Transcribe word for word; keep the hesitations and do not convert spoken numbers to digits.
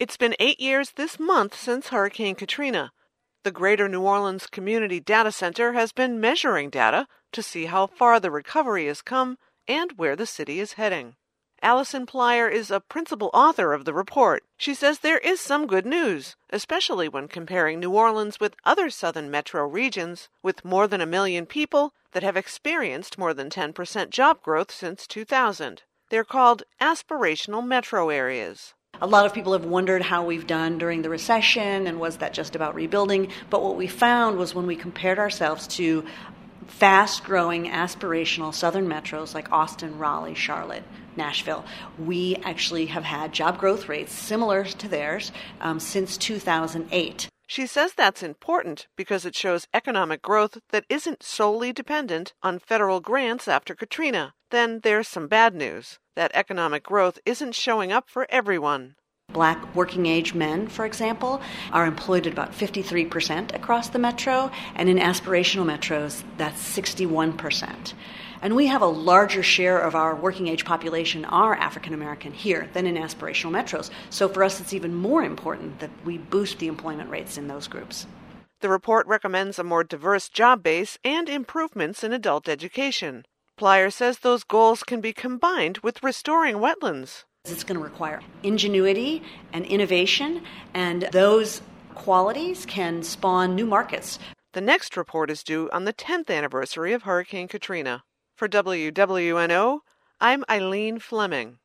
It's been eight years this month since Hurricane Katrina. The Greater New Orleans Community Data Center has been measuring data to see how far the recovery has come and where the city is heading. Allison Plyer is a principal author of the report. She says there is some good news, especially when comparing New Orleans with other southern metro regions with more than a million people that have experienced more than ten percent job growth since two thousand. They're called aspirational metro areas. A lot of people have wondered how we've done during the recession and was that just about rebuilding, but what we found was when we compared ourselves to fast-growing aspirational southern metros like Austin, Raleigh, Charlotte, Nashville, we actually have had job growth rates similar to theirs um, since two thousand eight. She says that's important because it shows economic growth that isn't solely dependent on federal grants after Katrina. Then there's some bad news. That economic growth isn't showing up for everyone. Black working-age men, for example, are employed at about fifty-three percent across the metro, and in aspirational metros, that's sixty-one percent. And we have a larger share of our working-age population are African-American here than in aspirational metros. So for us, it's even more important that we boost the employment rates in those groups. The report recommends a more diverse job base and improvements in adult education. Plyer says those goals can be combined with restoring wetlands. It's going to require ingenuity and innovation, and those qualities can spawn new markets. The next report is due on the tenth anniversary of Hurricane Katrina. For W W N O, I'm Eileen Fleming.